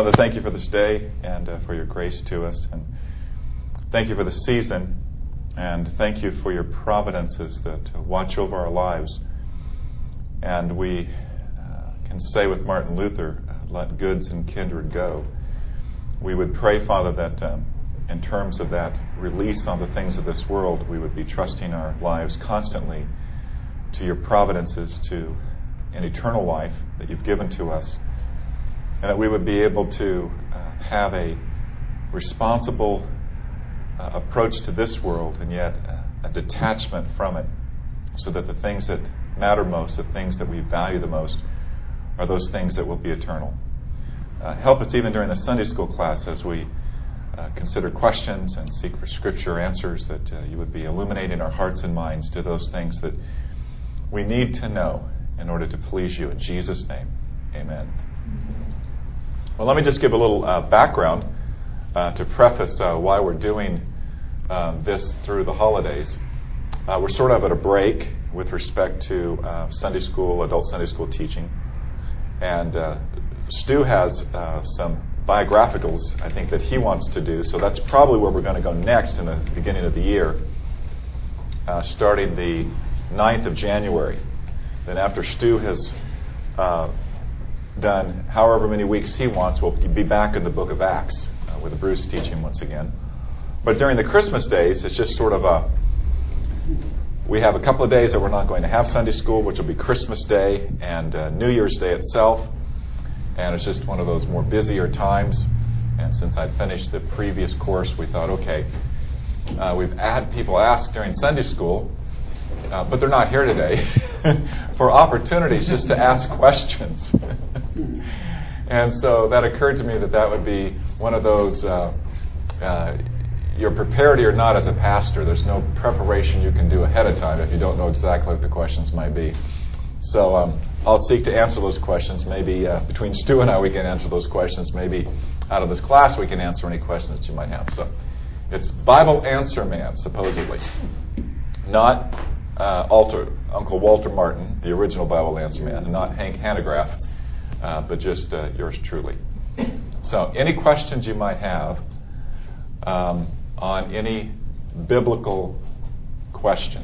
Father, thank you for this day and for your grace to us. And thank you for the season. And thank you for your providences that watch over our lives. And we can say with Martin Luther, let goods and kindred go. We would pray, Father, that in terms of that release on the things of this world, we would be trusting our lives constantly to your providences, to an eternal life that you've given to us, and that we would be able to have a responsible approach to this world, and yet a detachment from it, so that the things that matter most, the things that we value the most, are those things that will be eternal. Help us even during the Sunday school class as we consider questions and seek for Scripture answers, that you would be illuminating our hearts and minds to those things that we need to know in order to please you. In Jesus' name, amen. Well, let me just give a little background to preface why we're doing this through the holidays. We're sort of at a break with respect to Sunday school, adult Sunday school teaching. And Stu has some biographicals, I think, that he wants to do. So that's probably where we're going to go next in the beginning of the year, starting the 9th of January. Then after Stu has done however many weeks he wants, we'll be back in the book of Acts with Bruce teaching once again. But during the Christmas days, it's just sort of we have a couple of days that we're not going to have Sunday school, which will be Christmas Day and New Year's Day itself. And it's just one of those more busier times. And since I'd finished the previous course, we thought, okay, we've had people ask during Sunday school, but they're not here today, for opportunities just to ask questions. And so that occurred to me that would be one of those, you're prepared or you're not as a pastor. There's no preparation you can do ahead of time if you don't know exactly what the questions might be. So I'll seek to answer those questions. Maybe between Stu and I we can answer those questions. Maybe out of this class we can answer any questions that you might have. So it's Bible Answer Man, supposedly. Not Uncle Walter Martin, the original Bible Answer Man, and not Hank Hanegraaff, but just yours truly. So any questions you might have on any biblical question?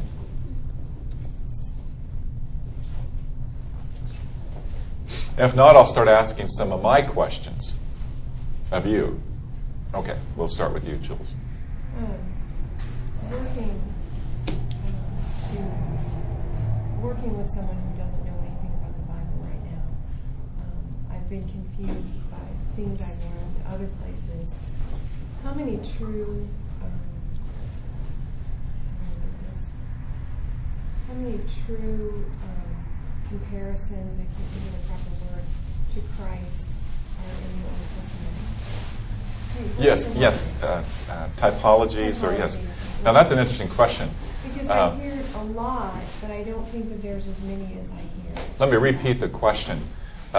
If not, I'll start asking some of my questions of you. Okay, we'll start with you, Jules. Working with someone who doesn't know anything about the Bible right now, I've been confused by things I've learned other places. How many true comparisons, if you give it a proper word, to Christ are in the Old Testament? Yes. Typologies, or yes. Now that's an interesting question. Because I hear a lot, but I don't think that there's as many as I hear. Let me repeat the question.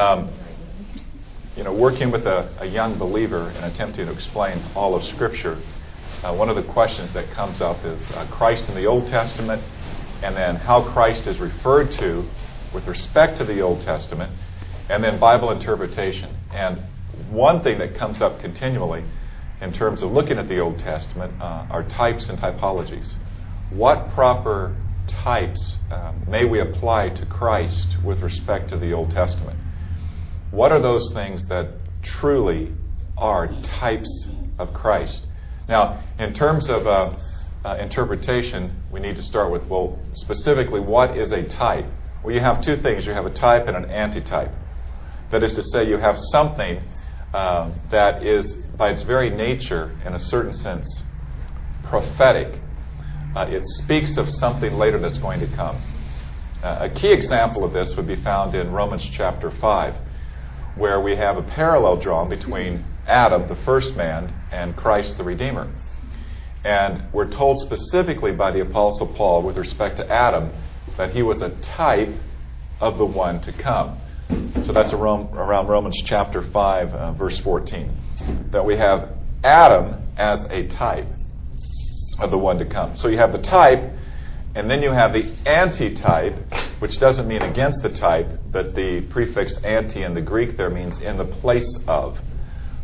Working with a young believer and attempting to explain all of Scripture, one of the questions that comes up is Christ in the Old Testament, and then how Christ is referred to with respect to the Old Testament, and then Bible interpretation. And one thing that comes up continually in terms of looking at the Old Testament are types and typologies. What proper types may we apply to Christ with respect to the Old Testament? What are those things that truly are types of Christ? Now, in terms of interpretation, we need to start with, well, specifically, what is a type? Well, you have two things. You have a type and an antitype. That is to say, you have something that is, by its very nature, in a certain sense, prophetic. It speaks of something later that's going to come. A key example of this would be found in Romans chapter 5, where we have a parallel drawn between Adam, the first man, and Christ, the Redeemer. And we're told specifically by the Apostle Paul with respect to Adam that he was a type of the one to come. So that's around Romans chapter 5, verse 14. That we have Adam as a type of the one to come. So you have the type, and then you have the antitype, which doesn't mean against the type, but the prefix anti in the Greek there means in the place of.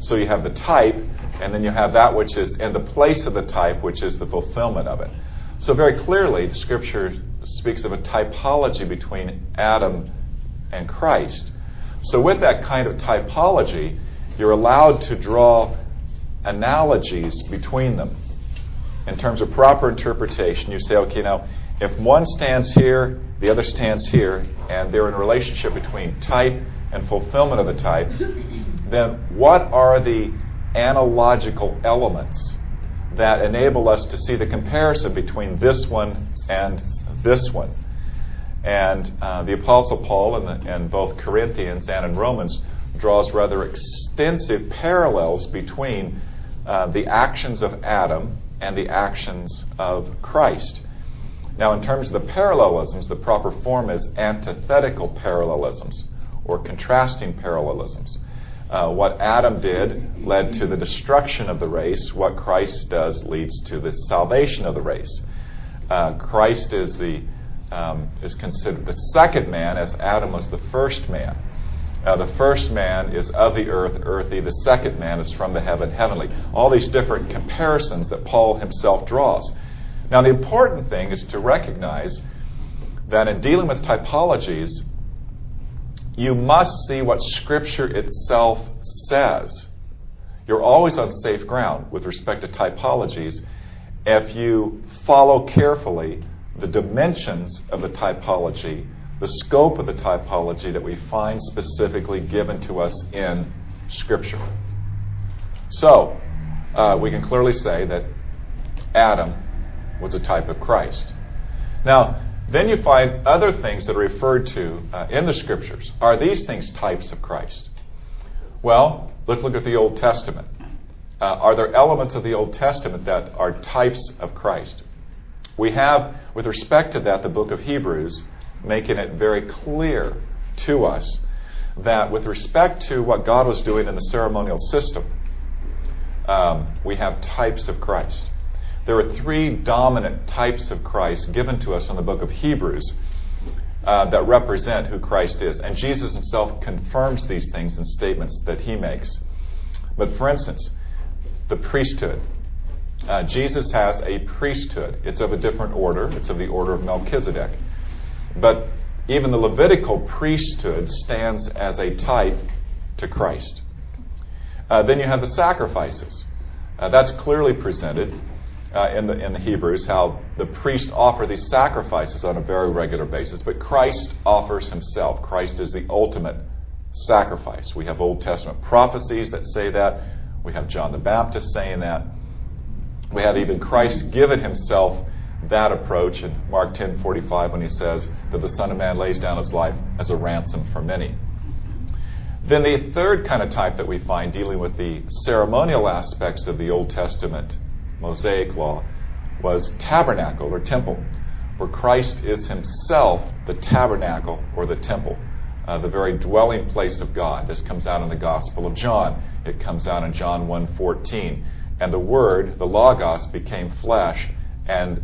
So you have the type, and then you have that which is in the place of the type, which is the fulfillment of it. So very clearly, the Scripture speaks of a typology between Adam and Christ. So with that kind of typology, you're allowed to draw analogies between them. In terms of proper interpretation, you say, okay, now, if one stands here, the other stands here, and they're in a relationship between type and fulfillment of the type, then what are the analogical elements that enable us to see the comparison between this one and this one? And the Apostle Paul in both Corinthians and in Romans draws rather extensive parallels between the actions of Adam and the actions of Christ. Now, in terms of the parallelisms, the proper form is antithetical parallelisms or contrasting parallelisms. What Adam did led to the destruction of the race. What Christ does leads to the salvation of the race. Christ is considered the second man, as Adam was the first man. The first man is of the earth, earthy. The second man is from the heaven, heavenly. All these different comparisons that Paul himself draws. Now, the important thing is to recognize that in dealing with typologies, you must see what Scripture itself says. You're always on safe ground with respect to typologies if you follow carefully the dimensions of the typology, the scope of the typology that we find specifically given to us in Scripture. So, we can clearly say that Adam was a type of Christ. Now, then you find other things that are referred to in the Scriptures. Are these things types of Christ? Well, let's look at the Old Testament. Are there elements of the Old Testament that are types of Christ? We have, with respect to that, the book of Hebrews, making it very clear to us that with respect to what God was doing in the ceremonial system, we have types of Christ. There are three dominant types of Christ given to us in the book of Hebrews that represent who Christ is. And Jesus himself confirms these things in statements that he makes. But for instance, the priesthood. Jesus has a priesthood. It's of a different order. It's of the order of Melchizedek. But even the Levitical priesthood stands as a type to Christ. Then you have the sacrifices. That's clearly presented in the Hebrews, how the priests offer these sacrifices on a very regular basis, but Christ offers himself. Christ is the ultimate sacrifice. We have Old Testament prophecies that say that. We have John the Baptist saying that. We have even Christ given himself that approach in Mark 10:45 when he says that the Son of Man lays down his life as a ransom for many. Then the third kind of type that we find dealing with the ceremonial aspects of the Old Testament Mosaic law was tabernacle or temple, where Christ is himself the tabernacle or the temple, the very dwelling place of God. This comes out in the Gospel of John. It comes out in John 1:14. And the Word, the Logos, became flesh. And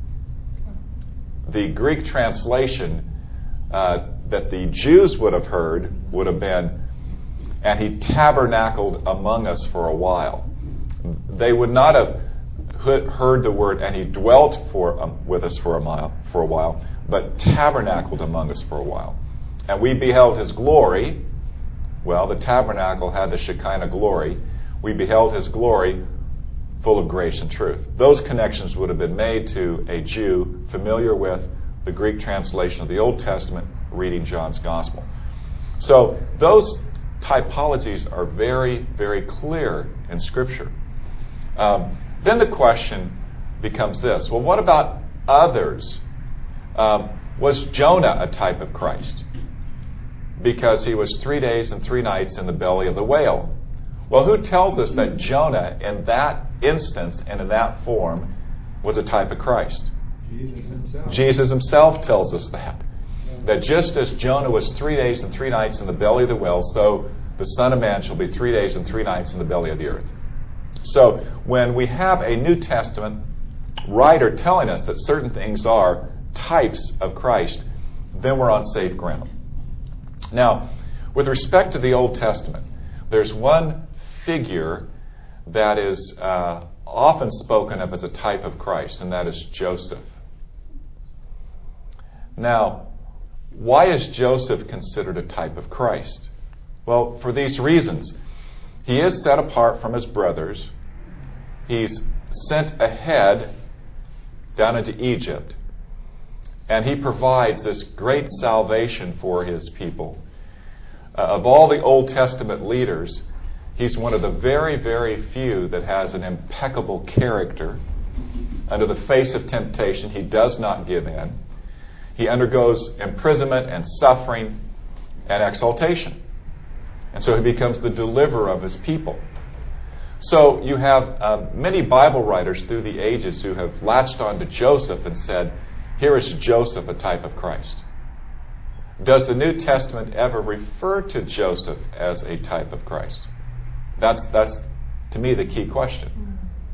the Greek translation that the Jews would have heard would have been, and he tabernacled among us for a while. They would not have heard the word, and he dwelt with us for a while, but tabernacled among us for a while. And we beheld his glory. Well, the tabernacle had the Shekinah glory. We beheld his glory full of grace and truth. Those connections would have been made to a Jew familiar with the Greek translation of the Old Testament, reading John's Gospel. So those typologies are very, very clear in Scripture. Then the question becomes this. Well, what about others? Was Jonah a type of Christ? Because he was 3 days and 3 nights in the belly of the whale. Well, who tells us that Jonah, in that instance and in that form, was a type of Christ? Jesus himself. Jesus himself tells us that. That just as Jonah was 3 days and 3 nights in the belly of the whale, so the Son of Man shall be 3 days and 3 nights in the belly of the earth. So when we have a New Testament writer telling us that certain things are types of Christ, then we're on safe ground. Now, with respect to the Old Testament, there's one figure that is often spoken of as a type of Christ, and that is Joseph. Now, why is Joseph considered a type of Christ? Well, for these reasons. He is set apart from his brothers. He's sent ahead down into Egypt. And he provides this great salvation for his people. Of all the Old Testament leaders, he's one of the very, very few that has an impeccable character. Under the face of temptation, he does not give in. He undergoes imprisonment and suffering and exaltation. And so he becomes the deliverer of his people. So you have many Bible writers through the ages who have latched on to Joseph and said, here is Joseph, a type of Christ. Does the New Testament ever refer to Joseph as a type of Christ? That's to me, the key question.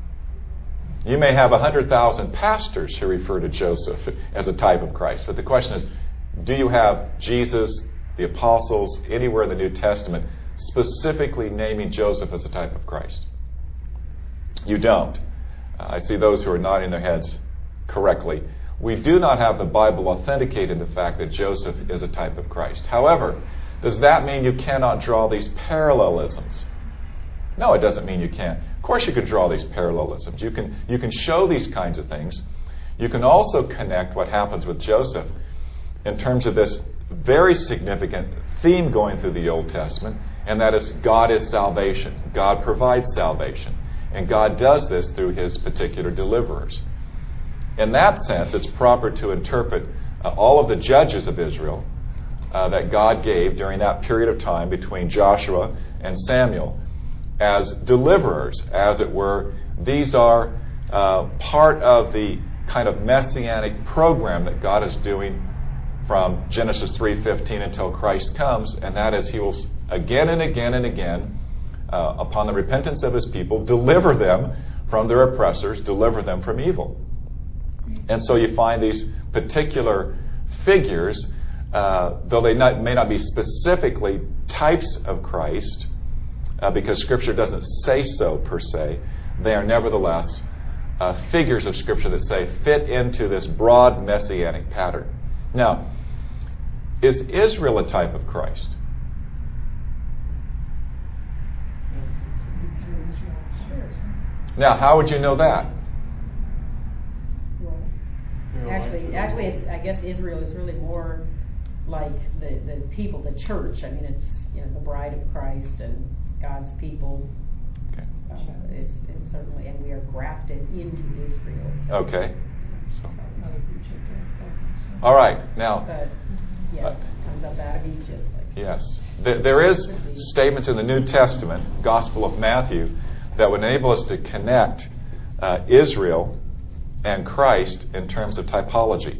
You may have 100,000 pastors who refer to Joseph as a type of Christ, but the question is, do you have Jesus, the apostles, anywhere in the New Testament specifically naming Joseph as a type of Christ? You don't. I see those who are nodding their heads correctly. We do not have the Bible authenticating the fact that Joseph is a type of Christ. However, does that mean you cannot draw these parallelisms? No, it doesn't mean you can't. Of course you can draw these parallelisms. You can show these kinds of things. You can also connect what happens with Joseph in terms of this very significant theme going through the Old Testament, and that is God is salvation. God provides salvation. And God does this through his particular deliverers. In that sense, it's proper to interpret all of the judges of Israel that God gave during that period of time between Joshua and Samuel as deliverers, as it were. These are part of the kind of messianic program that God is doing from Genesis 3:15 until Christ comes, and that is he will again and again and again, upon the repentance of his people, deliver them from their oppressors, deliver them from evil. And so you find these particular figures, though they may not be specifically types of Christ, because Scripture doesn't say so per se, they are nevertheless figures of Scripture that say fit into this broad messianic pattern. Now, is Israel a type of Christ? Now, how would you know that? Actually, it's, I guess Israel is really more like the people, the church. I mean, it's the bride of Christ and God's people. Okay. It's certainly, and we are grafted into Israel. Okay. So. All right. Now. But it comes up out of Egypt. Yes. There is statements in the New Testament, Gospel of Matthew, that would enable us to connect Israel and Christ in terms of typology.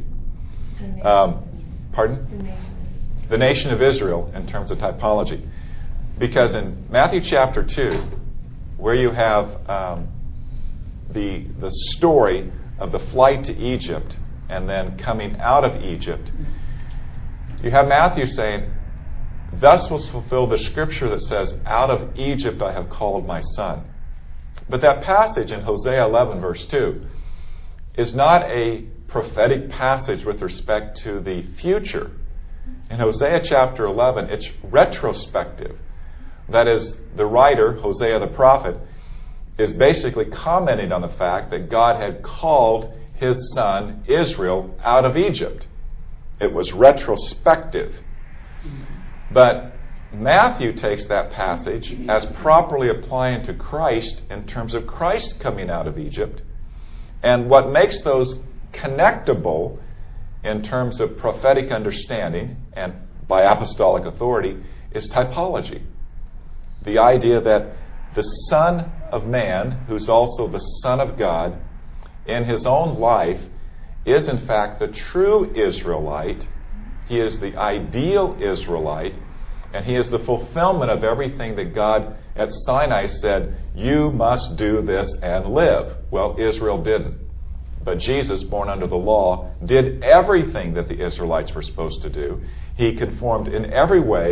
Pardon? The nation of Israel in terms of typology. Because in Matthew chapter 2, where you have the story of the flight to Egypt and then coming out of Egypt, you have Matthew saying, "Thus was fulfilled the scripture that says, 'Out of Egypt I have called my son.'" But that passage in Hosea 11 verse 2 is not a prophetic passage with respect to the future. In Hosea chapter 11, it's retrospective. That is, the writer, Hosea the prophet, is basically commenting on the fact that God had called his son Israel out of Egypt. It was retrospective. But Matthew takes that passage as properly applying to Christ in terms of Christ coming out of Egypt. And what makes those connectable in terms of prophetic understanding and by apostolic authority is typology. The idea that the Son of Man, who's also the Son of God, in his own life is in fact the true Israelite. He is the ideal Israelite, and he is the fulfillment of everything that God at Sinai said, "You must do this and live." Well, Israel didn't. But Jesus, born under the law, did everything that the Israelites were supposed to do. He conformed in every way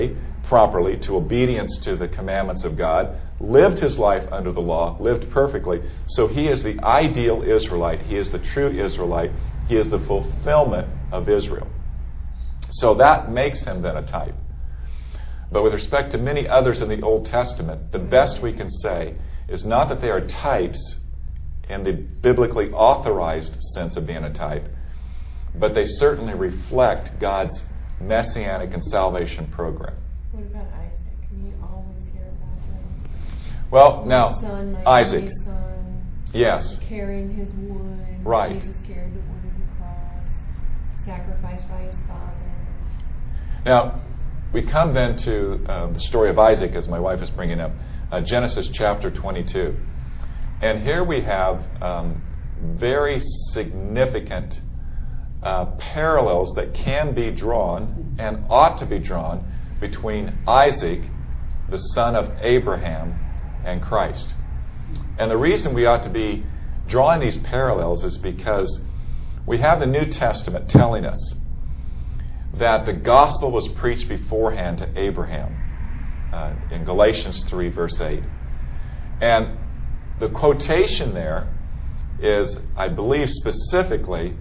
properly, to obedience to the commandments of God, lived his life under the law, lived perfectly. So he is the ideal Israelite. He is the true Israelite. He is the fulfillment of Israel. So that makes him then a type. But with respect to many others in the Old Testament, the best we can say is not that they are types in the biblically authorized sense of being a type, but they certainly reflect God's messianic and salvation program. What about Isaac? Can you always hear about him? Well, My now, son, my Isaac. only son, Yes. carrying his wood. Right. Jesus carried the wood of the cross, sacrificed by his father. Now, we come then to the story of Isaac, as my wife is bringing up, Genesis chapter 22. And here we have very significant parallels that can be drawn and ought to be drawn between Isaac, the son of Abraham, and Christ. And the reason we ought to be drawing these parallels is because we have the New Testament telling us that the gospel was preached beforehand to Abraham in Galatians 3, verse 8. And the quotation there is, I believe, specifically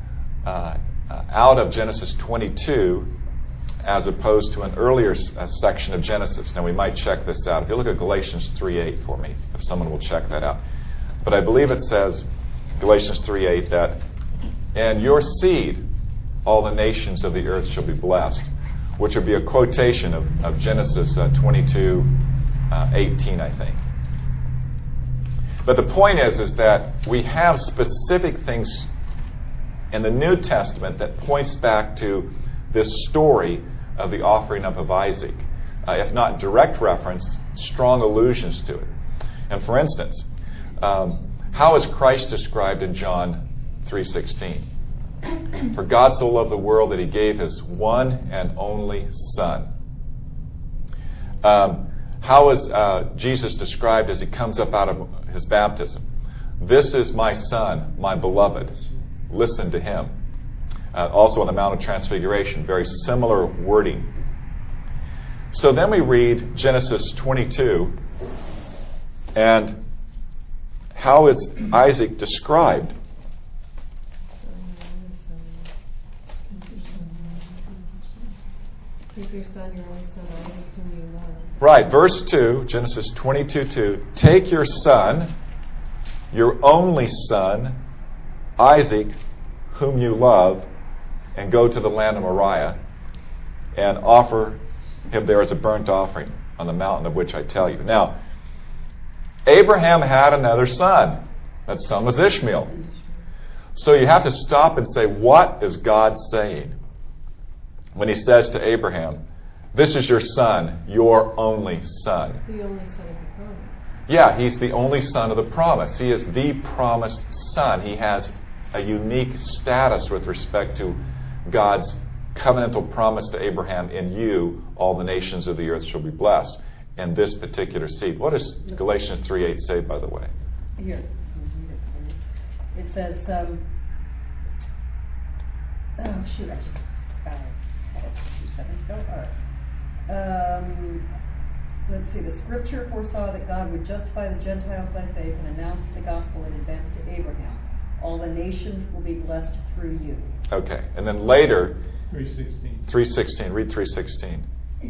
out of Genesis 22 as opposed to an earlier section of Genesis. Now, we might check this out. If you look at Galatians 3:8 for me, if someone will check that out. But I believe it says, Galatians 3:8, that, "And your seed, all the nations of the earth shall be blessed," which would be a quotation of Genesis 22:18, I think. But the point is that we have specific things in the New Testament that points back to this story of the offering up of Isaac. If not direct reference, strong allusions to it. And for instance, how is Christ described in John 3:16? "For God so loved the world that he gave his one and only Son." How is Jesus described as he comes up out of his baptism? "This is my Son, my beloved. Listen to him." Also on the Mount of Transfiguration, very similar wording. So then we read Genesis 22, and how is Isaac described? Take your son, your only son, Isaac, whom you love. Right, verse 2, Genesis 22:2. "Take your son, your only son, Isaac, whom you love, and go to the land of Moriah, and offer him there as a burnt offering on the mountain of which I tell you." Now, Abraham had another son. That son was Ishmael. So you have to stop and say, what is God saying when he says to Abraham, "This is your son, your only son"? The only son of the promise. Yeah, he's the only son of the promise. He is the promised son. He has a unique status with respect to God's covenantal promise to Abraham, "In you, all the nations of the earth shall be blessed," in this particular seed. What does Galatians 3:8 say, by the way? Here, it says, oh shoot, I just had it 2 seconds ago. All right. Let's see. The scripture foresaw that God would justify the Gentiles by faith and announce the gospel in advance to Abraham. All the nations will be blessed through you. Okay, and then later, 3:16. 3:16. Read 3:16.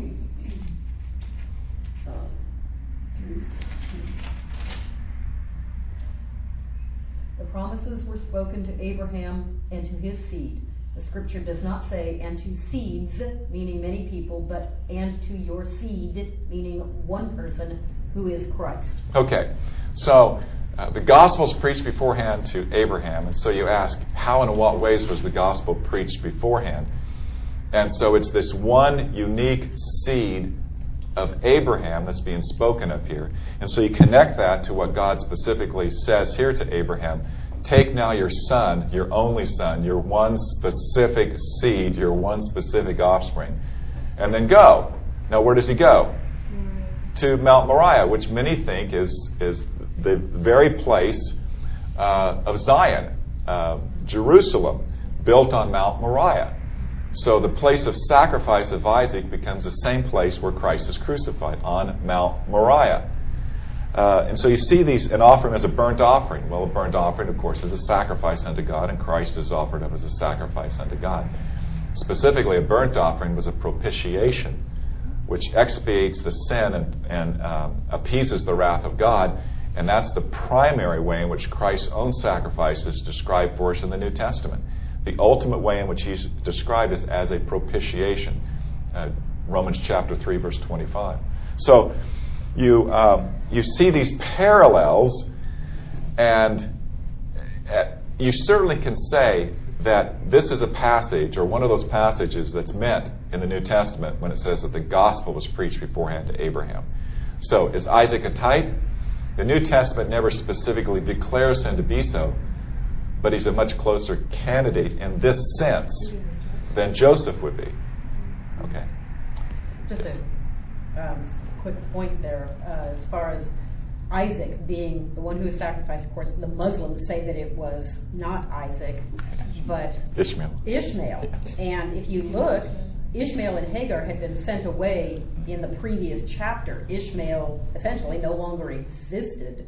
The promises were spoken to Abraham and to his seed. The scripture does not say, "and to seeds," meaning many people, but "and to your seed," meaning one person, who is Christ. Okay, so the gospel is preached beforehand to Abraham, and so you ask, how and in what ways was the gospel preached beforehand? And so it's this one unique seed of Abraham that's being spoken of here. And so you connect that to what God specifically says here to Abraham. "Take now your son, your only son, your one specific seed, your one specific offspring, and then go." Now, where does he go? To Mount Moriah, which many think is the very place of Zion, Jerusalem, built on Mount Moriah. So the place of sacrifice of Isaac becomes the same place where Christ is crucified, on Mount Moriah. And so you see these, and offer him as a burnt offering. Well, a burnt offering, of course, is a sacrifice unto God, and Christ is offered up as a sacrifice unto God. Specifically, a burnt offering was a propitiation, which expiates the sin and appeases the wrath of God. And that's the primary way in which Christ's own sacrifice is described for us in the New Testament. The ultimate way in which he's described is as a propitiation. Romans chapter 3, verse 25. So you see these parallels, and you certainly can say that this is a passage, or one of those passages that's meant in the New Testament when it says that the gospel was preached beforehand to Abraham. So is Isaac a type? The New Testament never specifically declares him to be so, but he's a much closer candidate in this sense than Joseph would be. Okay. Just a quick point there. As far as Isaac being the one who was sacrificed, of course, the Muslims say that it was not Isaac, but Ishmael. Yes. And if you look, Ishmael and Hagar had been sent away in the previous chapter. Ishmael essentially no longer existed.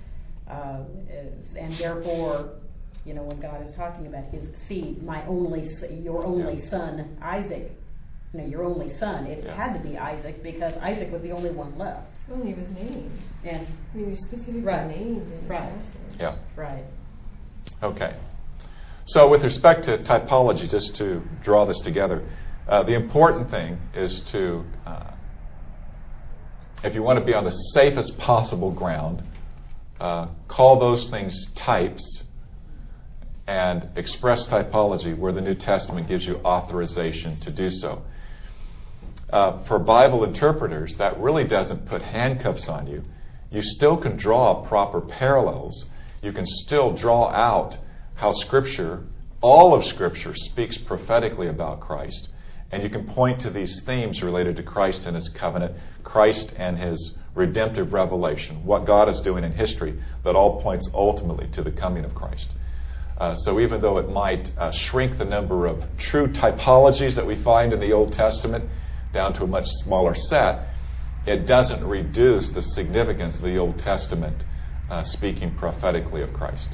And therefore, when God is talking about his seed, your only son, Isaac, your only son, it had to be Isaac because Isaac was the only one left. Well, he was named. And he was specifically named in the passage. Yeah. Right. Okay. So with respect to typology, just to draw this together, the important thing is to, if you want to be on the safest possible ground, call those things types and express typology where the New Testament gives you authorization to do so. For Bible interpreters, that really doesn't put handcuffs on you. You still can draw proper parallels. You can still draw out how Scripture, all of Scripture, speaks prophetically about Christ. And you can point to these themes related to Christ and his covenant, Christ and his redemptive revelation, what God is doing in history, that all points ultimately to the coming of Christ. So even though it might shrink the number of true typologies that we find in the Old Testament down to a much smaller set, it doesn't reduce the significance of the Old Testament speaking prophetically of Christ.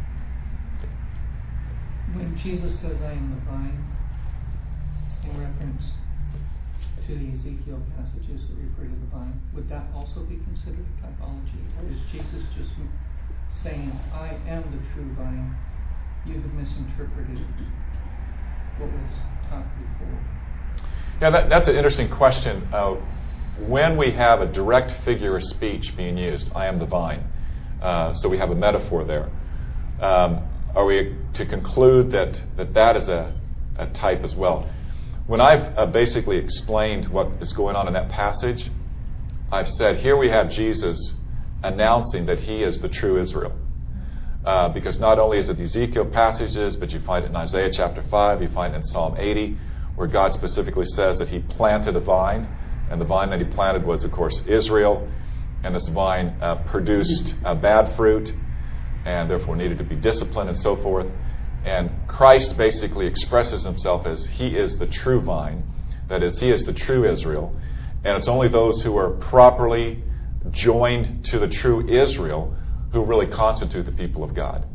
When Jesus says, I am the vine, in reference to the Ezekiel passages that refer to the vine, would that also be considered a typology? Or is Jesus just saying, I am the true vine? You have misinterpreted what was taught before. Yeah, that's an interesting question. When we have a direct figure of speech being used, I am the vine, so we have a metaphor there, are we to conclude that is a type as well? When I've basically explained what is going on in that passage, I've said here we have Jesus announcing that he is the true Israel. Because not only is it the Ezekiel passages, but you find it in Isaiah chapter 5, you find it in Psalm 80, where God specifically says that he planted a vine, and the vine that he planted was, of course, Israel, and this vine produced bad fruit, and therefore needed to be disciplined and so forth. And Christ basically expresses himself as he is the true vine, that is, he is the true Israel, and it's only those who are properly joined to the true Israel who really constitute the people of God.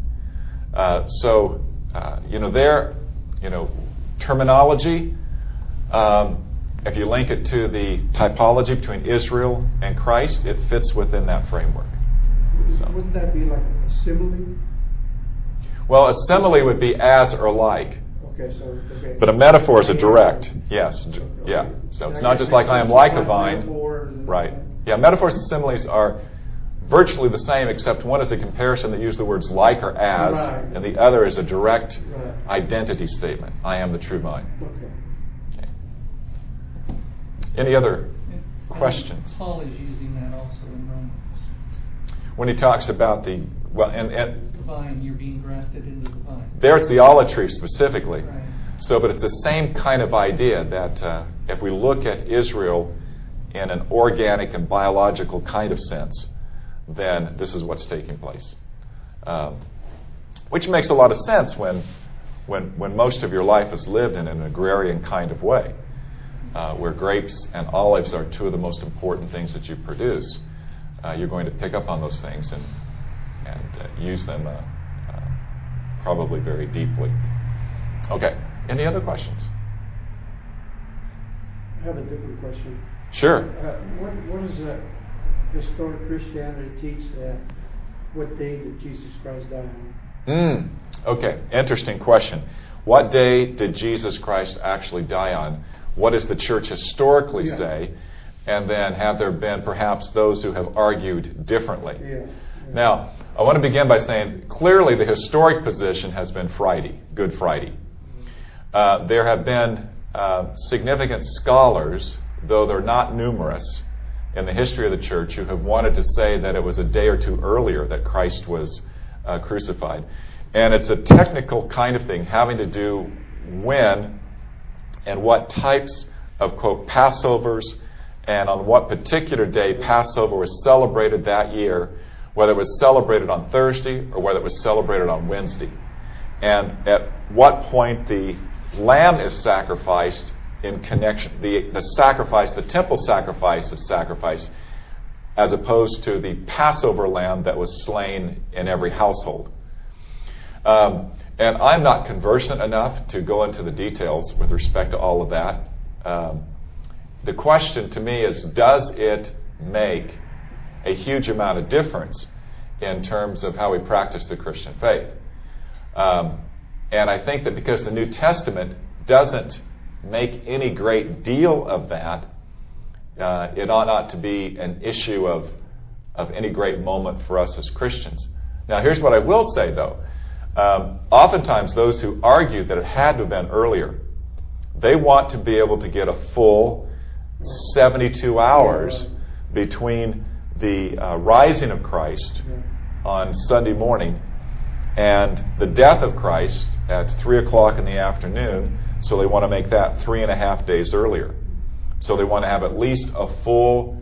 Their terminology, if you link it to the typology between Israel and Christ, it fits within that framework. So. Wouldn't that be like a simile? Well, a simile would be as or like. Okay. But a metaphor is a direct. Yes. Yeah. So it's not just like I am like a vine. Right. Yeah, metaphors and similes are virtually the same, except one is a comparison that uses the words like or as, right, and the other is a direct identity statement. I am the true vine. Okay. Any other questions? Paul is using that also in Romans. When he talks about the vine, you're being grafted into the vine. There's the olive tree specifically. Right. So, but it's the same kind of idea that if we look at Israel in an organic and biological kind of sense, then this is what's taking place. Which makes a lot of sense when when most of your life is lived in an agrarian kind of way, where grapes and olives are two of the most important things that you produce, you're going to pick up on those things and use them probably very deeply. Okay, any other questions? I have a different question. Sure. What does historic Christianity teach that what day did Jesus Christ die on? Okay, interesting question. What day did Jesus Christ actually die on? What does the church historically say? And then have there been perhaps those who have argued differently? Yeah. Now, I want to begin by saying clearly the historic position has been Friday, Good Friday. There have been significant scholars, though they're not numerous, in the history of the church who have wanted to say that it was a day or two earlier that Christ was crucified. And it's a technical kind of thing having to do when and what types of, quote, Passovers and on what particular day Passover was celebrated that year, whether it was celebrated on Thursday or whether it was celebrated on Wednesday. And at what point the lamb is sacrificed in connection, the sacrifice, the temple sacrifice is sacrificed, as opposed to the Passover lamb that was slain in every household. And I'm not conversant enough to go into the details with respect to all of that. The question to me is, does it make a huge amount of difference in terms of how we practice the Christian faith? And I think that because the New Testament doesn't make any great deal of that, it ought not to be an issue of any great moment for us as Christians. Now, here's what I will say, though. Oftentimes, those who argue that it had to have been earlier, they want to be able to get a full 72 hours between the rising of Christ on Sunday morning and the death of Christ at 3 o'clock in the afternoon, so they want to make that 3.5 days earlier. So they want to have at least a full...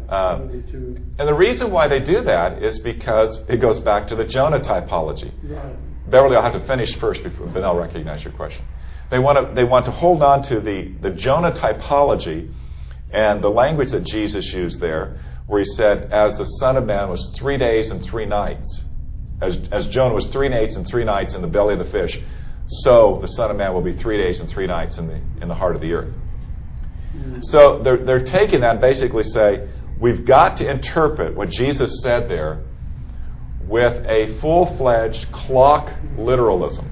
and the reason why they do that is because it goes back to the Jonah typology. Right. Beverly, I'll have to finish first, but I'll recognize your question. They want to hold on to the Jonah typology and the language that Jesus used there, where he said, as the Son of Man was 3 days and 3 nights, as Jonah was 3 days and 3 nights in the belly of the fish, so the Son of Man will be 3 days and 3 nights in the heart of the earth. Mm-hmm. So they're taking that and basically say, we've got to interpret what Jesus said there with a full-fledged clock literalism.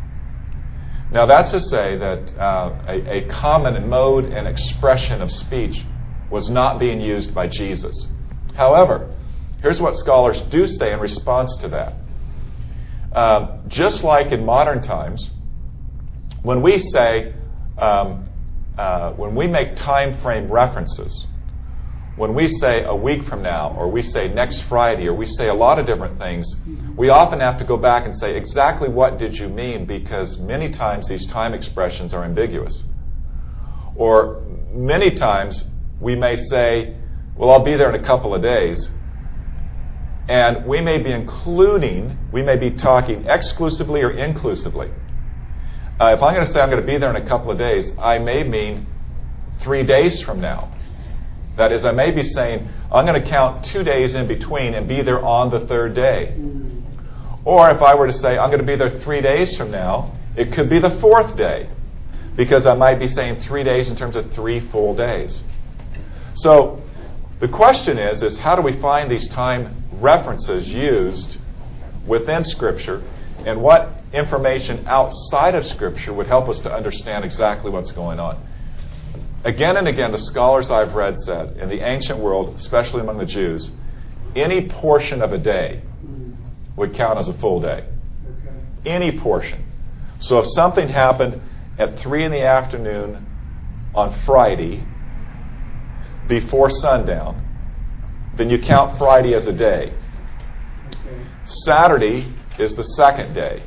Now, that's to say that a common mode and expression of speech was not being used by Jesus. However, here's what scholars do say in response to that. Just like in modern times, when we say, when we make time frame references, when we say a week from now, or we say next Friday, or we say a lot of different things, we often have to go back and say, exactly what did you mean? Because many times these time expressions are ambiguous. Or many times we may say, well, I'll be there in a couple of days. And we may be talking exclusively or inclusively. If I'm going to say I'm going to be there in a couple of days, I may mean 3 days from now. That is, I may be saying, I'm going to count 2 days in between and be there on the third day. Or if I were to say, I'm going to be there 3 days from now, it could be the fourth day, because I might be saying 3 days in terms of 3 full days. So the question is how do we find these time references used within Scripture, and what information outside of Scripture would help us to understand exactly what's going on? Again and again, the scholars I've read said, in the ancient world, especially among the Jews, any portion of a day would count as a full day. Okay. Any portion. So if something happened at 3 in the afternoon on Friday before sundown, then you count Friday as a day. Okay. Saturday is the second day.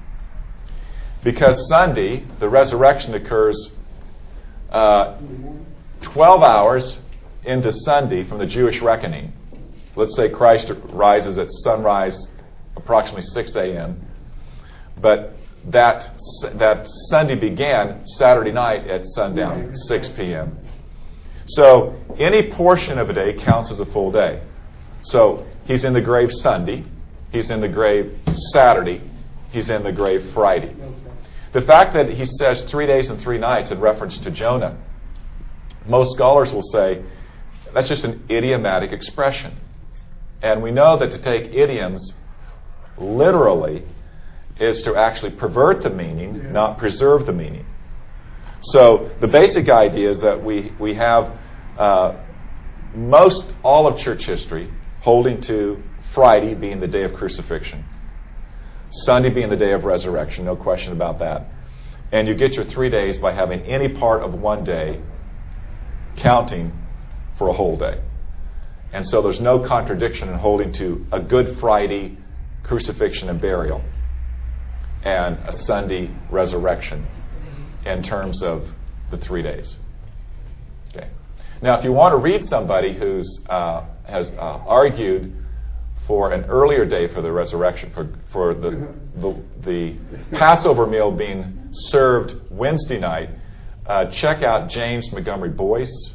Because Sunday, the resurrection occurs 12 hours into Sunday from the Jewish reckoning. Let's say Christ rises at sunrise, approximately 6 a.m. But that Sunday began Saturday night at sundown, 6 p.m. So any portion of a day counts as a full day. So he's in the grave Sunday, he's in the grave Saturday, he's in the grave Friday. The fact that he says 3 days and 3 nights in reference to Jonah, most scholars will say that's just an idiomatic expression. And we know that to take idioms literally is to actually pervert the meaning, not preserve the meaning. So the basic idea is that we have most all of church history holding to Friday being the day of crucifixion, Sunday being the day of resurrection, no question about that. And you get your 3 days by having any part of one day counting for a whole day. And so there's no contradiction in holding to a Good Friday crucifixion and burial and a Sunday resurrection in terms of the 3 days. Okay. Now, if you want to read somebody who's has argued for an earlier day for the resurrection, for the Passover meal being served Wednesday night, check out James Montgomery Boyce,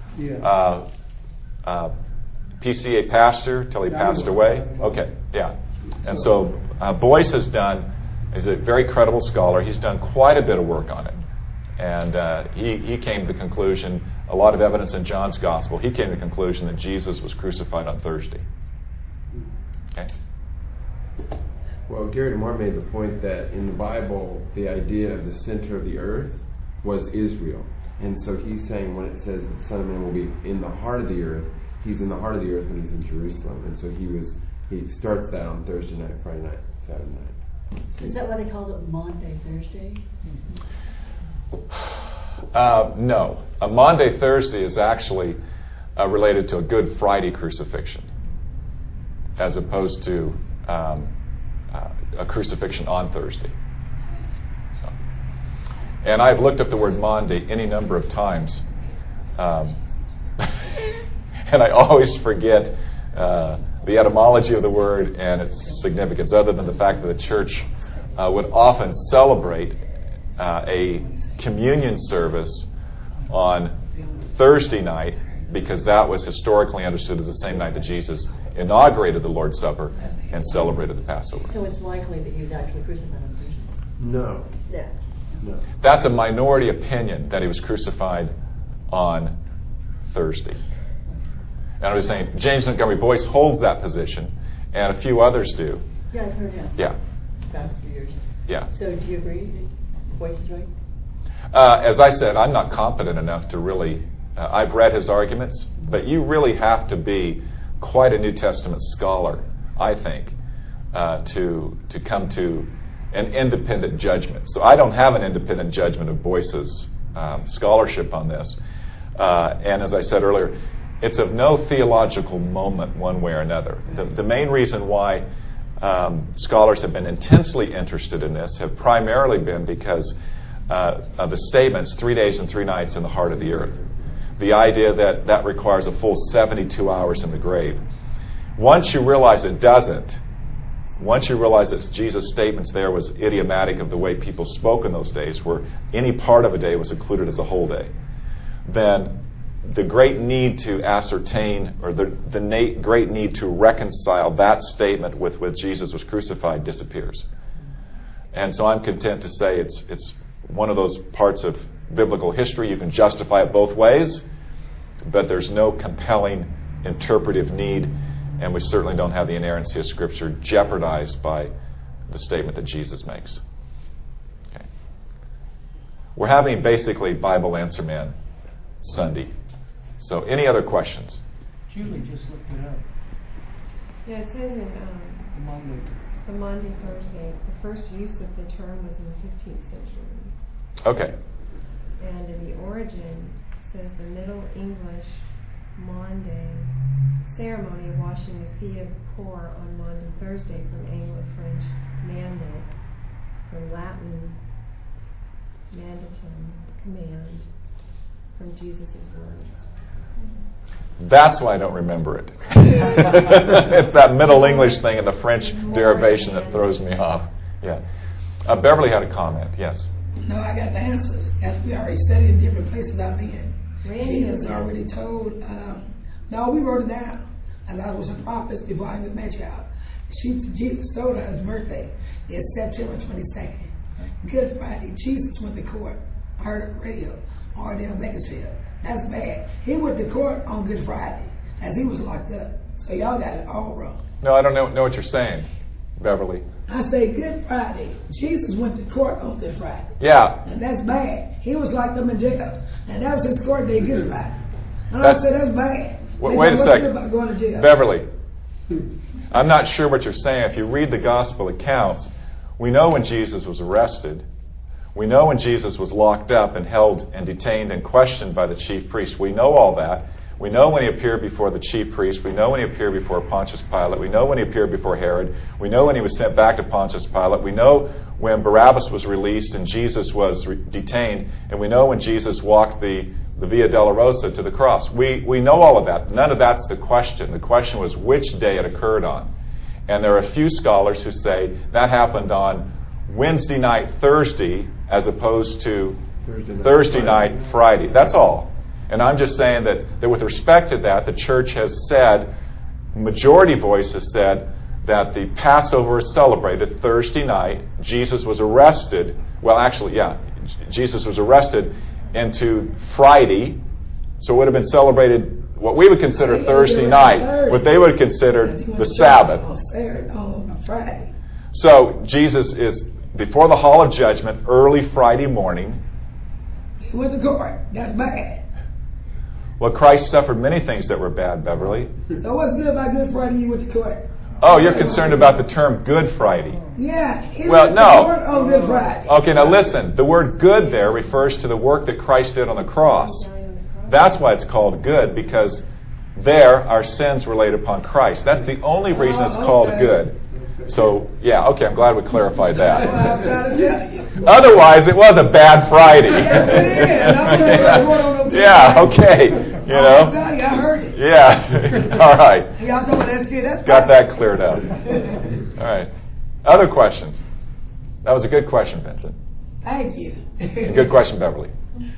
PCA pastor till he passed away. Okay, yeah. And so Boyce is a very credible scholar. He's done quite a bit of work on it. And he came to the conclusion, a lot of evidence in John's Gospel, he came to the conclusion that Jesus was crucified on Thursday. Okay. Well, Gary DeMar made the point that in the Bible, the idea of the center of the earth was Israel. And so he's saying when it says the Son of Man will be in the heart of the earth, he's in the heart of the earth when he's in Jerusalem. And so he starts that on Thursday night, Friday night, Saturday night. Is that why they called it Maundy, Thursday? No. A Maundy, Thursday is actually related to a Good Friday crucifixion, as opposed to a crucifixion on Thursday. So, and I've looked up the word Maundy any number of times, and I always forget the etymology of the word and its significance, other than the fact that the church would often celebrate a communion service on Thursday night, because that was historically understood as the same night that Jesus inaugurated the Lord's Supper and celebrated the Passover. So it's likely that he was actually crucified on Thursday? No. Yeah. No. That's a minority opinion, that he was crucified on Thursday. And I was saying, James Montgomery Boyce holds that position, and a few others do. Yeah, I've heard him. Yeah. Past few years. Yeah. So do you agree that Boyce is right? As I said, I'm not competent enough to really... I've read his arguments, but you really have to be quite a New Testament scholar, I think, to come to an independent judgment. So I don't have an independent judgment of Boyce's scholarship on this. And as I said earlier, it's of no theological moment one way or another. The main reason why scholars have been intensely interested in this have primarily been because of the statements, 3 days and 3 nights in the heart of the earth. The idea that requires a full 72 hours in the grave. Once you realize it doesn't, once you realize that Jesus' statements there was idiomatic of the way people spoke in those days, where any part of a day was included as a whole day, then the great need to ascertain, or the great need to reconcile that statement with Jesus was crucified disappears. And so I'm content to say it's one of those parts of biblical history. You can justify it both ways, but there's no compelling interpretive need, and we certainly don't have the inerrancy of Scripture jeopardized by the statement that Jesus makes. Okay. We're having basically Bible Answer Man Sunday. So any other questions? Julie just looked it up. Yeah, it says in the Maundy, Thursday, the first use of the term was in the 15th century. Okay. And in the origin, it says the Middle English Maundy ceremony of washing the feet of the poor on Maundy Thursday, from Anglo-French mandate, from Latin mandatum, command, from Jesus' words. That's why I don't remember it. It's that Middle English thing and the French derivation that throws me off. Yeah. Beverly had a comment. Yes. No, I got the answers. As we already studied in different places I've been. Randy Jesus was already told, no, we wrote it down. And I was a prophet before I even met y'all. Jesus told her his birthday is September 22nd. Good Friday, Jesus went to court. I heard it on the radio, Ardell Bakersfield. That's bad. He went to court on Good Friday as he was locked up. So y'all got it all wrong. No, I don't know what you're saying, Beverly. I say Good Friday. Jesus went to court on Good Friday. Yeah. And that's bad. He was locked up in jail. And that was his court day, Good Friday. And That's- I said, that's bad. Wait a What's second. good about going to jail? Beverly, I'm not sure what you're saying. If you read the gospel accounts, we know when Jesus was arrested. We know when Jesus was locked up and held and detained and questioned by the chief priest. We know all that. We know when he appeared before the chief priest. We know when he appeared before Pontius Pilate. We know when he appeared before Herod. We know when he was sent back to Pontius Pilate. We know when Barabbas was released and Jesus was detained. And we know when Jesus walked the Via Dolorosa to the cross. We know all of that. None of that's the question. The question was which day it occurred on. And there are a few scholars who say that happened on Wednesday night, Thursday, as opposed to Thursday night, Friday. That's all. And I'm just saying that with respect to that, the church has said, majority voice has said, that the Passover is celebrated Thursday night. Jesus was arrested. Well, actually, yeah, Jesus was arrested into Friday. So it would have been celebrated what we would consider Thursday night, what they would have considered the Sabbath. On Friday. So Jesus is before the Hall of Judgment early Friday morning. He went to court. That's bad. Well, Christ suffered many things that were bad, Beverly. So what's good about Good Friday? You went to court. Oh, you're concerned about the term Good Friday. Yeah. He Well, went no. to court on Good Friday. Okay, now listen. The word good there refers to the work that Christ did on the cross. That's why it's called good, because there our sins were laid upon Christ. That's the only reason it's called good. So, yeah, okay, I'm glad we clarified That's what I'm that. trying to tell you. Otherwise, it was a bad Friday. Yes, it is. I'm not going on no Yeah, okay. You I'm know? telling you, I heard it. Yeah. All right. Y'all told me that's good. That's Got fine. that cleared up. All right. Other questions? That was a good question, Vincent. Thank you. Good question, Beverly.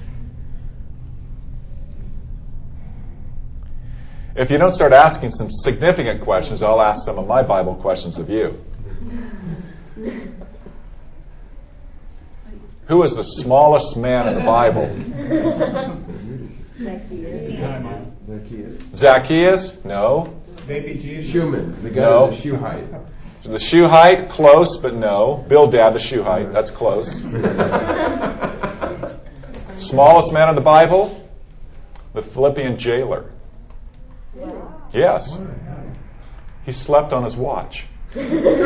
If you don't start asking some significant questions, I'll ask some of my Bible questions of you. Who is the smallest man in the Bible? Zacchaeus? No. Maybe Jesus. Schumann, the guy No. with the Shuhite. The Shuhite? Close, but no. Bildad the Shuhite. That's close. Smallest man in the Bible? The Philippian jailer. Yes. He slept on his watch. All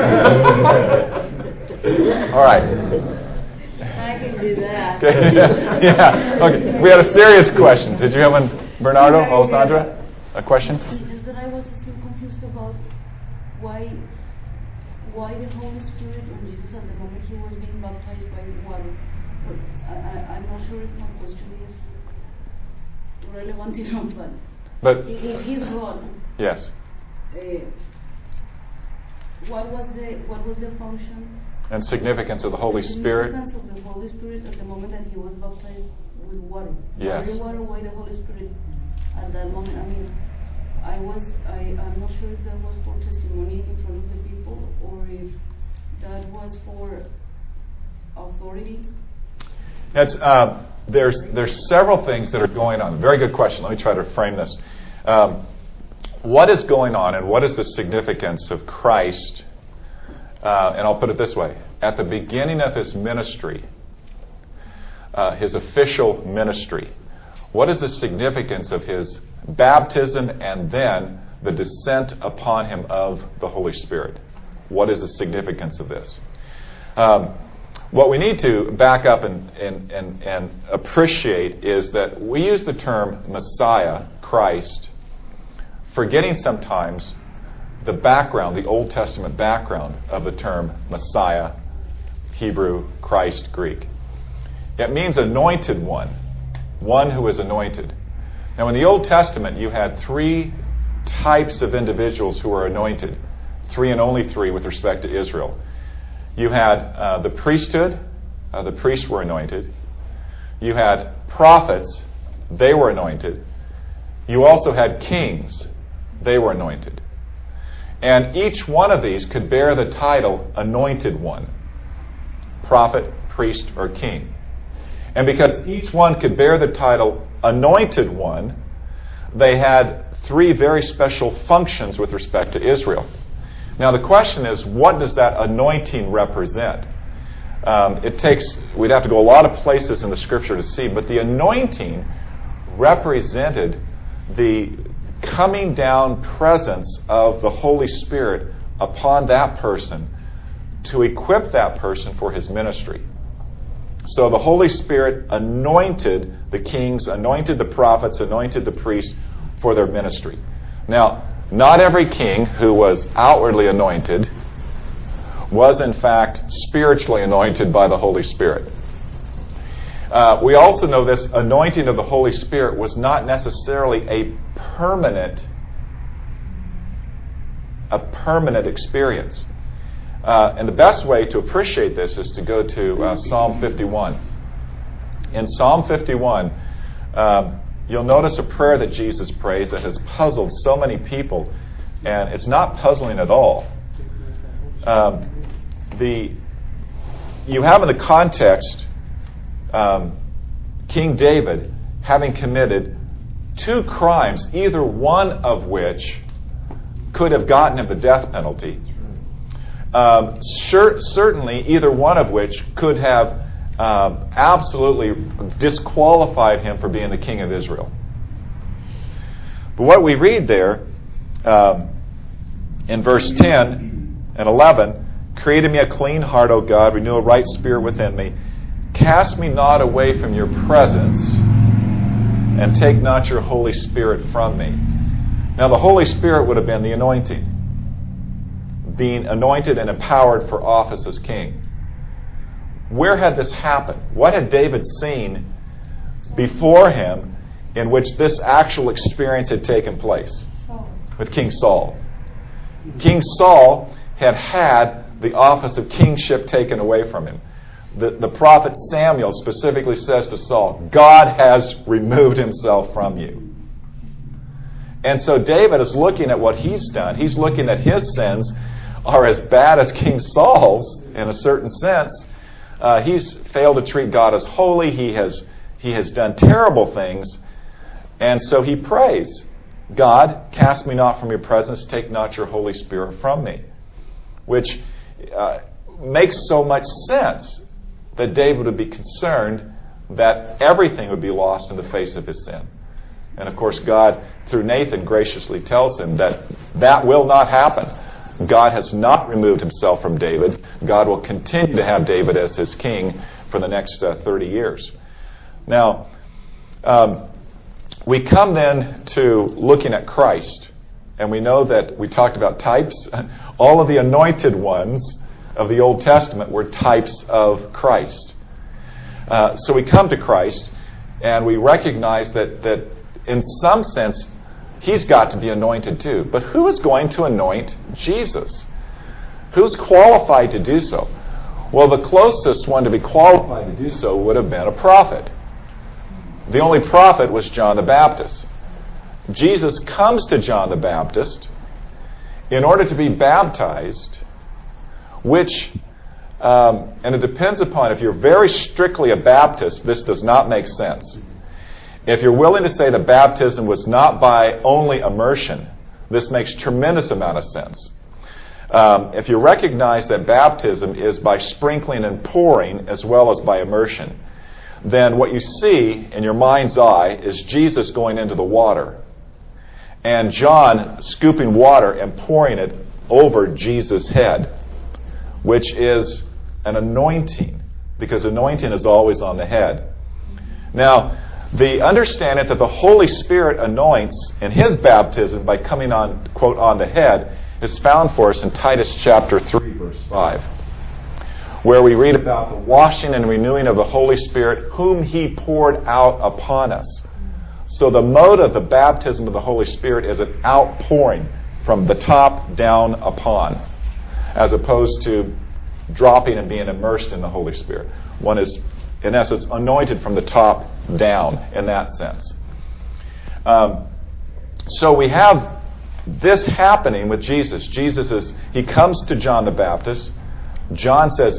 right. I can do that. Okay. Yeah. Okay. We had a serious question. Did you have one, Bernardo, Alessandra? A question? It's just that I was still confused about why the Holy Spirit on Jesus at the moment he was being baptized by water. But I'm not sure if my question is relevant enough. But If he's God, yes. what was the function? And significance of the Holy Spirit. Significance of the Holy Spirit at the moment that he was baptized with water. Yes. Why the Holy Spirit at that moment? I mean, I'm not sure if that was for testimony in front of the people or if that was for authority. That's there's several things that are going on. Very good question. Let me try to frame this. What is going on, and what is the significance of Christ? And I'll put it this way: at the beginning of his ministry, his official ministry, what is the significance of his baptism and then the descent upon him of the Holy Spirit? What is the significance of this? What we need to back up and appreciate is that we use the term Messiah, Christ, forgetting sometimes the background, the Old Testament background of the term Messiah, Hebrew, Christ, Greek. It means anointed one who is anointed. Now in the Old Testament you had three types of individuals who were anointed, three and only three with respect to Israel. You had the priesthood, the priests were anointed. You had prophets, they were anointed. You also had kings, they were anointed. And each one of these could bear the title Anointed One, prophet, priest, or king. And because each one could bear the title Anointed One, they had three very special functions with respect to Israel. Now the question is, what does that anointing represent? We'd have to go a lot of places in the Scripture to see, but the anointing represented the coming down presence of the Holy Spirit upon that person to equip that person for his ministry. So the Holy Spirit anointed the kings, anointed the prophets, anointed the priests for their ministry. Now, not every king who was outwardly anointed was in fact spiritually anointed by the Holy Spirit. We also know this anointing of the Holy Spirit was not necessarily a permanent experience. And the best way to appreciate this is to go to Psalm 51. In Psalm 51, you'll notice a prayer that Jesus prays that has puzzled so many people, and it's not puzzling at all. You have in the context King David having committed two crimes, either one of which could have gotten him the death penalty. Certainly, either one of which could have absolutely disqualified him for being the king of Israel. But what we read there in verse 10 and 11, "Create in me a clean heart, O God, renew a right spirit within me. Cast me not away from your presence, and take not your Holy Spirit from me." Now the Holy Spirit would have been the anointing, being anointed and empowered for office as king. Where had this happened? What had David seen before him in which this actual experience had taken place? With King Saul. King Saul had the office of kingship taken away from him. The prophet Samuel specifically says to Saul, God has removed himself from you. And so David is looking at what he's done. He's looking at his sins are as bad as King Saul's in a certain sense. He's failed to treat God as holy. He has done terrible things. And so he prays, God, cast me not from your presence, take not your Holy Spirit from me. Which makes so much sense that David would be concerned that everything would be lost in the face of his sin. And of course, God, through Nathan, graciously tells him that will not happen. God has not removed himself from David. God will continue to have David as his king for the next 30 years. Now, we come then to looking at Christ. And we know that we talked about types. All of the anointed ones of the Old Testament were types of Christ. So we come to Christ and we recognize that in some sense he's got to be anointed too. But who is going to anoint Jesus? Who's qualified to do so? Well, the closest one to be qualified to do so would have been a prophet. The only prophet was John the Baptist. Jesus comes to John the Baptist in order to be baptized, which, and it depends upon, if you're very strictly a Baptist, this does not make sense. If you're willing to say that baptism was not by only immersion, this makes tremendous amount of sense. If you recognize that baptism is by sprinkling and pouring as well as by immersion, then what you see in your mind's eye is Jesus going into the water and John scooping water and pouring it over Jesus' head, which is an anointing, because anointing is always on the head. Now, the understanding that the Holy Spirit anoints in his baptism by coming on, quote, on the head, is found for us in Titus chapter 3, verse 5, where we read about the washing and renewing of the Holy Spirit, whom he poured out upon us. So the mode of the baptism of the Holy Spirit is an outpouring from the top down upon, as opposed to dropping and being immersed in the Holy Spirit. One is, in essence, anointed from the top down in that sense. So we have this happening with Jesus. He comes to John the Baptist. John says,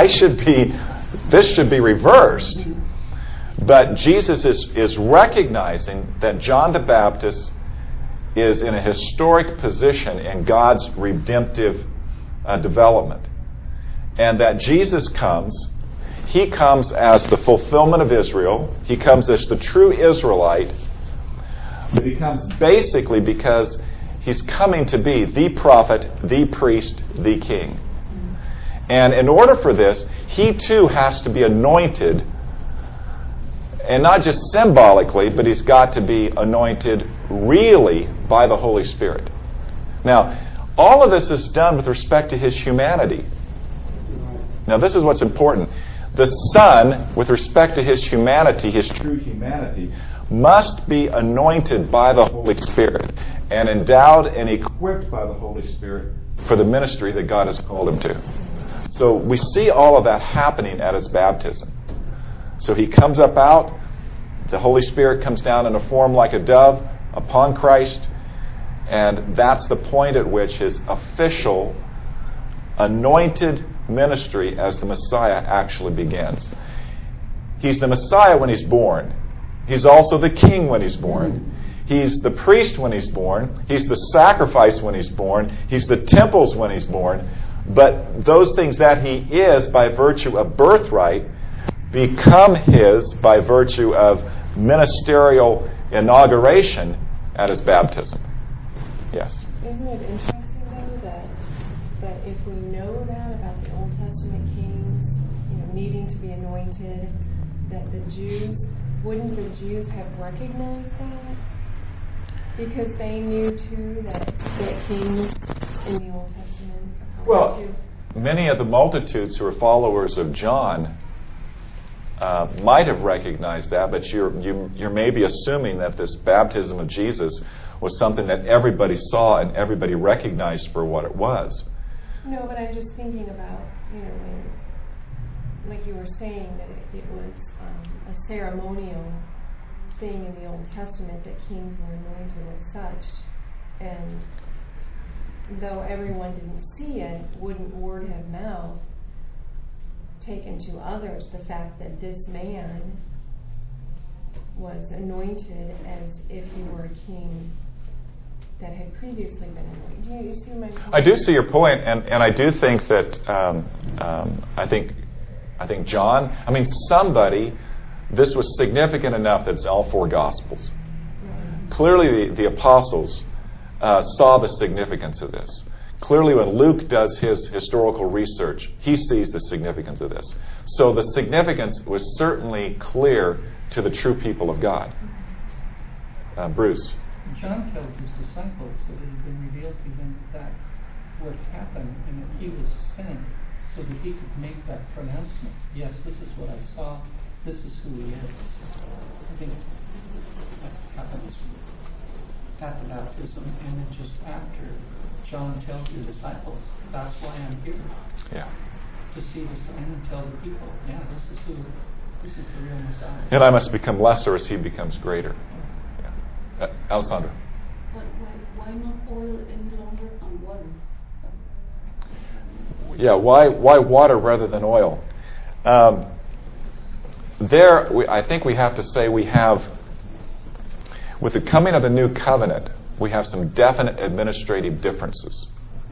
this should be reversed. But Jesus is recognizing that John the Baptist is in a historic position in God's redemptive development. And that Jesus comes, he comes as the fulfillment of Israel. He comes as the true Israelite. But he comes basically because he's coming to be the prophet, the priest, the king. And in order for this, he too has to be anointed, and not just symbolically, but he's got to be anointed really by the Holy Spirit. Now, all of this is done with respect to his humanity. Now, this is what's important. The Son, with respect to his humanity, his true humanity, must be anointed by the Holy Spirit and endowed and equipped by the Holy Spirit for the ministry that God has called him to. So we see all of that happening at his baptism. So he comes up out, the Holy Spirit comes down in a form like a dove upon Christ, and that's the point at which his official anointed ministry as the Messiah actually begins. He's the Messiah when he's born. He's also the king when he's born. He's the priest when he's born. He's the sacrifice when he's born. He's the temples when he's born. But those things that he is by virtue of birthright become his by virtue of ministerial inauguration at his baptism. Yes? Isn't it interesting, though, that if we know that about the Old Testament kings, needing to be anointed, that the Jews, wouldn't the Jews have recognized that? Because they knew, too, that kings in the Old Testament. Well, many of the multitudes who are followers of John might have recognized that, but you're maybe assuming that this baptism of Jesus was something that everybody saw and everybody recognized for what it was. No, but I'm just thinking about, when, like you were saying, that it was a ceremonial thing in the Old Testament that kings were anointed as such, and though everyone didn't see it, wouldn't word of mouth taken to others the fact that this man was anointed as if he were a king that had previously been anointed? Do you see my point? I do see your point, and I do think that I think John. Somebody. This was significant enough that it's all four Gospels. Right. Clearly, the apostles saw the significance of this. Clearly, when Luke does his historical research, he sees the significance of this. So the significance was certainly clear to the true people of God. Bruce. John tells his disciples that it had been revealed to him that would happen, and that he was sent so that he could make that pronouncement. Yes, this is what I saw. This is who he is. I think that happens at the baptism, and then just after, John tells the disciples, that's why I'm here. Yeah. To see the sign and tell the people, this is the real Messiah. And I must become lesser as he becomes greater. Yeah. Alessandra. But why not oil any longer on water? Yeah, why water rather than oil? I think we have to say with the coming of the new covenant, we have some definite administrative differences.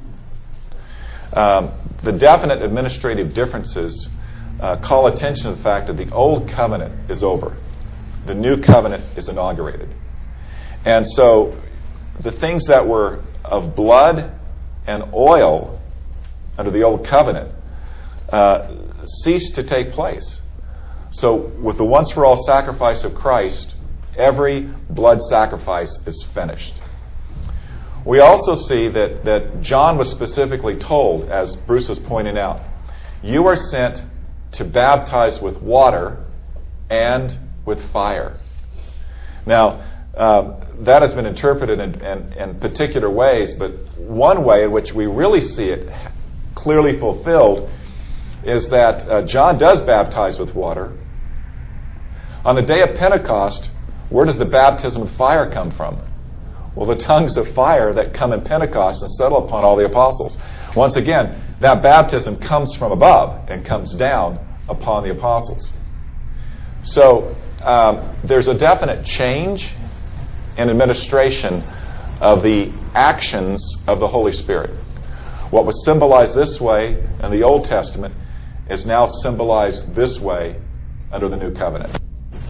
The definite administrative differences call attention to the fact that the old covenant is over. The new covenant is inaugurated. And so the things that were of blood and oil under the old covenant cease to take place. So with the once-for-all sacrifice of Christ, every blood sacrifice is finished. We also see that John was specifically told, as Bruce was pointing out, you are sent to baptize with water and with fire. Now, that has been interpreted in particular ways, but one way in which we really see it clearly fulfilled is that John does baptize with water. On the day of Pentecost, where does the baptism of fire come from? Well, the tongues of fire that come in Pentecost and settle upon all the apostles. Once again, that baptism comes from above and comes down upon the apostles. So there's a definite change in administration of the actions of the Holy Spirit. What was symbolized this way in the Old Testament is now symbolized this way under the New Covenant.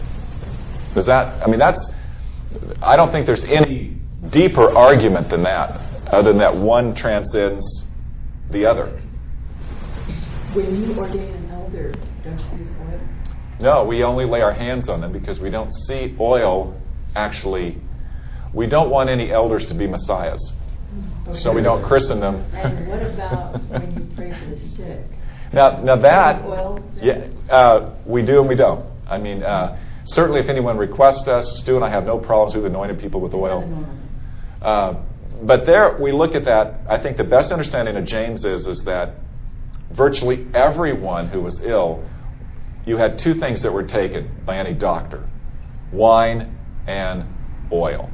I don't think there's any deeper argument than that, other than that one transcends the other. When you ordain an elder, don't you use oil? No, we only lay our hands on them because we don't see oil actually. We don't want any elders to be messiahs. Okay. So we don't christen them. And what about when you pray for the sick? Now that, oil we do and we don't. I mean, certainly if anyone requests us, Stu and I have no problems with anointing people with oil. But there, we look at that. I think the best understanding of James is that virtually everyone who was ill, you had two things that were taken by any doctor: wine and oil.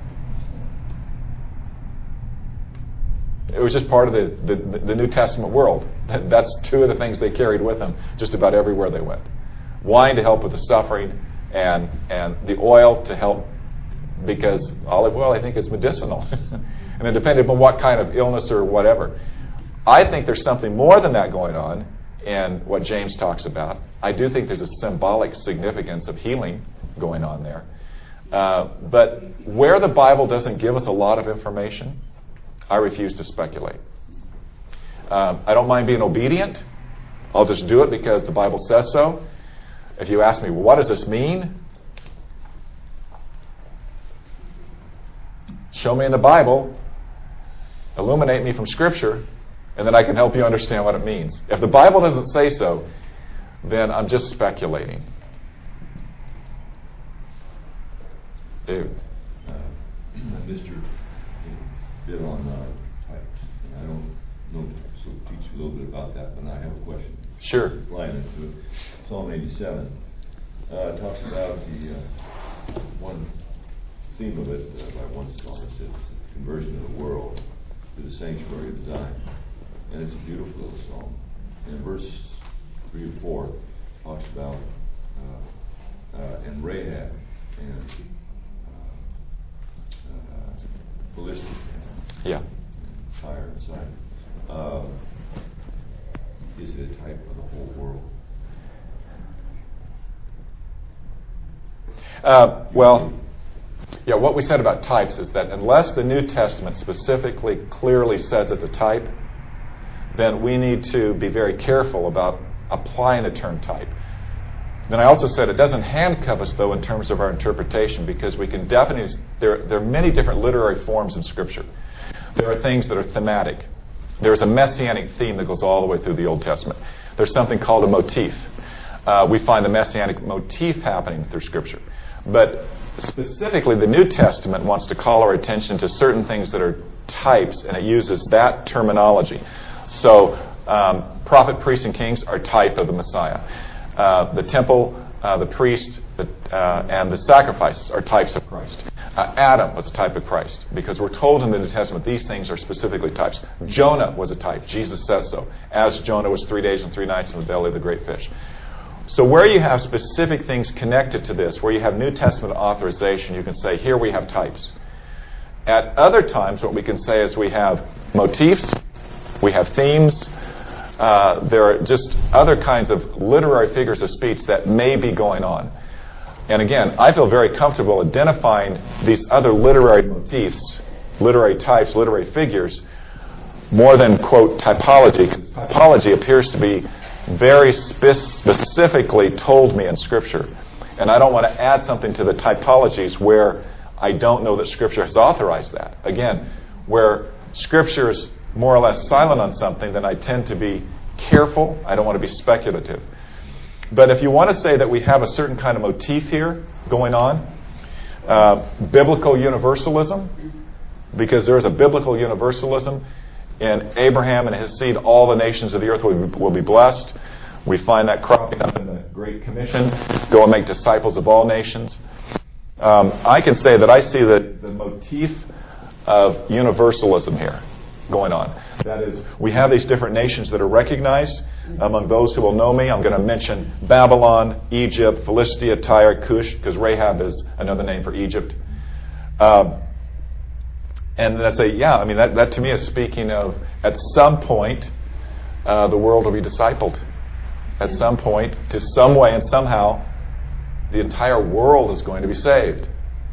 It was just part of the New Testament world. That's two of the things they carried with them just about everywhere they went. Wine to help with the suffering, and the oil to help, because olive oil, I think, is medicinal. And it depended upon what kind of illness or whatever. I think there's something more than that going on in what James talks about. I do think there's a symbolic significance of healing going on there. But where the Bible doesn't give us a lot of information, I refuse to speculate. I don't mind being obedient. I'll just do it because the Bible says so. If you ask me, well, what does this mean? Show me in the Bible, illuminate me from Scripture, and then I can help you understand what it means. If the Bible doesn't say so, then I'm just speculating. Dude. Mr. bit on types. And I don't know, so teach me a little bit about that, but I have a question. Sure. Flying into it. Psalm 87 talks about the one theme of it by one scholar says the conversion of the world to the sanctuary of Zion. And it's a beautiful little psalm. And verse 3 and 4 talks about and Rahab and Philistia. Yeah. And Tyre and Sidon. Is it a type of the whole world? What we said about types is that unless the New Testament specifically clearly says it's a type, then we need to be very careful about applying the term type. Then I also said it doesn't handcuff us, though, in terms of our interpretation, because we can definitely, there are many different literary forms in Scripture. There are things that are thematic. There's a messianic theme that goes all the way through the Old Testament. There's something called a motif. We find the messianic motif happening through Scripture. But specifically, the New Testament wants to call our attention to certain things that are types, and it uses that terminology. So, prophet, priests, and kings are type of the Messiah. The temple, the priest, and the sacrifices are types of Christ. Adam was a type of Christ, because we're told in the New Testament these things are specifically types. Jonah was a type. Jesus says so. As Jonah was 3 days and 3 nights in the belly of the great fish. So where you have specific things connected to this, where you have New Testament authorization, you can say, here we have types. At other times, what we can say is we have motifs, we have themes, there are just other kinds of literary figures of speech that may be going on. And again, I feel very comfortable identifying these other literary motifs, literary types, literary figures, more than, quote, typology. Because typology appears to be very specifically told me in Scripture. And I don't want to add something to the typologies where I don't know that Scripture has authorized that. Again, where Scripture is more or less silent on something, then I tend to be careful. I don't want to be speculative. But if you want to say that we have a certain kind of motif here going on, biblical universalism, because there is a biblical universalism in Abraham and his seed, all the nations of the earth will be blessed. We find that cropping up in the Great Commission, go and make disciples of all nations. I can say that I see the motif of universalism here going on. That is, we have these different nations that are recognized. Among those who will know me, I'm going to mention Babylon, Egypt, Philistia, Tyre, Cush, because Rahab is another name for Egypt. And I say, yeah, I mean, that to me is speaking of, at some point, the world will be discipled. At some point, to some way and somehow, the entire world is going to be saved.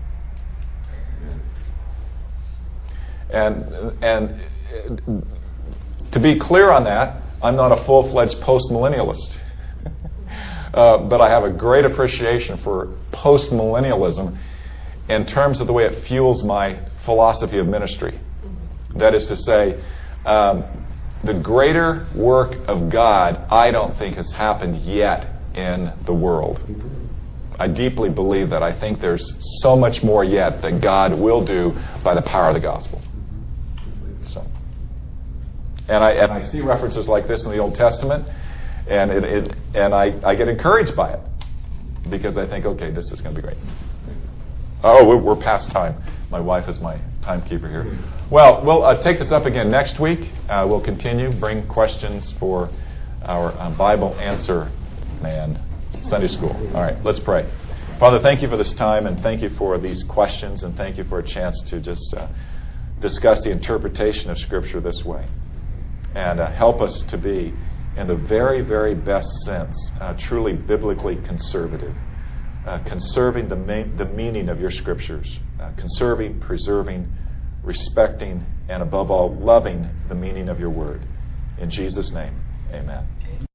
And to be clear on that, I'm not a full-fledged postmillennialist. But I have a great appreciation for postmillennialism in terms of the way it fuels my philosophy of ministry. That is to say, the greater work of God, I don't think has happened yet in the world. I deeply believe that. I think there's so much more yet that God will do by the power of the gospel. So, and I see references like this in the Old Testament, and I get encouraged by it because I think, okay, this is going to be great. Oh, we're past time. My wife is my timekeeper here. Well, we'll take this up again next week. We'll continue, bring questions for our Bible Answer Man Sunday School. All right, let's pray. Father, thank you for this time, and thank you for these questions, and thank you for a chance to just discuss the interpretation of Scripture this way. And help us to be, in the very, very best sense, truly biblically conservative. Conserving the meaning of your Scriptures. Conserving, preserving, respecting, and above all, loving the meaning of your Word. In Jesus' name, amen.